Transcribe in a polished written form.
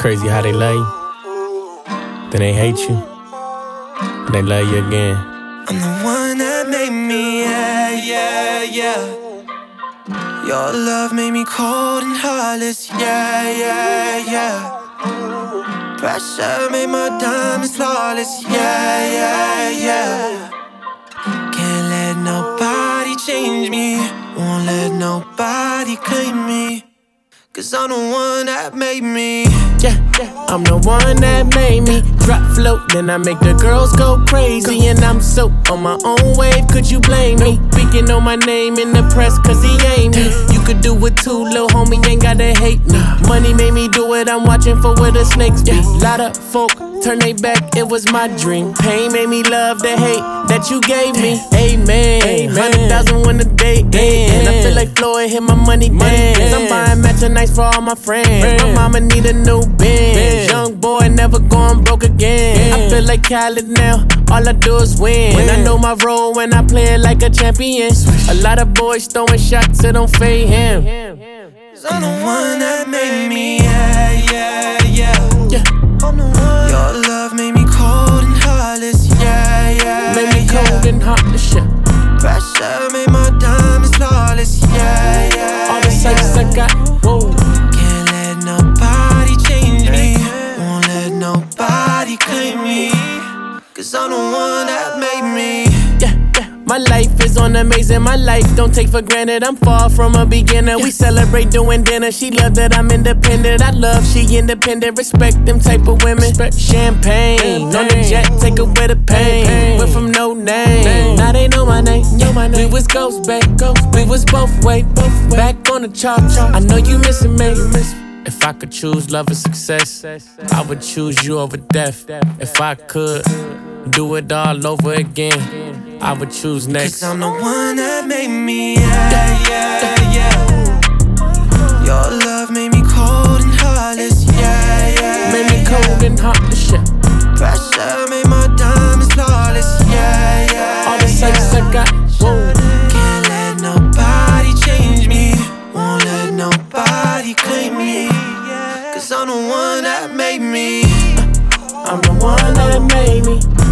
Crazy how they love you, then they hate you, and they love you again. I'm the one that made me, yeah. Your love made me cold and heartless, yeah. Pressure made my diamonds flawless, yeah. Can't let nobody change me, won't let nobody claim me, 'cause I'm the one that made me. Yeah, I'm the one that made me drop float, then I make the girls go crazy. And I'm so on my own wave, could you blame me? Speaking on my name in the press, 'cause he ain't me. You could do it too, lil' homie, ain't gotta hate me. Money made me do it, I'm watching for where the snakes be. Lot of folk turn they back, it was my dream. Pain made me love the hate that you gave me. Amen. 100,000 when the day ends. I feel like Floyd hit my money dance. I'm buying matching nights for all my friends. My mama need a new Benz. Young boy never going broke again. I feel like Khaled now, all I do is win. I know my role when I play it like a champion. A lot of boys throwing shots, it don't fade him. 'Cause I'm the one that made me, yeah. Your love made me cold and heartless, yeah. Made me cold and heartless, yeah. Pressure made my diamonds flawless, yeah. All the sights I got, whoa. Can't let nobody change me, won't let nobody claim me, 'cause I'm the one that made me. My life is on amazing, my life don't take for granted. I'm far from a beginner, we celebrate doing dinner. She love that I'm independent, I love she independent. Respect them type of women. Champagne on the jet, take away the pain. Went from no name, now they know my name. We was ghost, babe, we was both way. Back on the charts, I know you missing me. If I could choose love or success, I would choose you over death. If I could do it all over again, I would choose next. 'Cause I'm the one that made me, yeah. Your love made me cold and heartless, yeah. Made me cold and heartless, yeah. Pressure made my diamonds flawless, yeah. All the sights I got, whoa. Can't let nobody change me, won't let nobody claim me, 'cause I'm the one that made me. I'm the one that made me.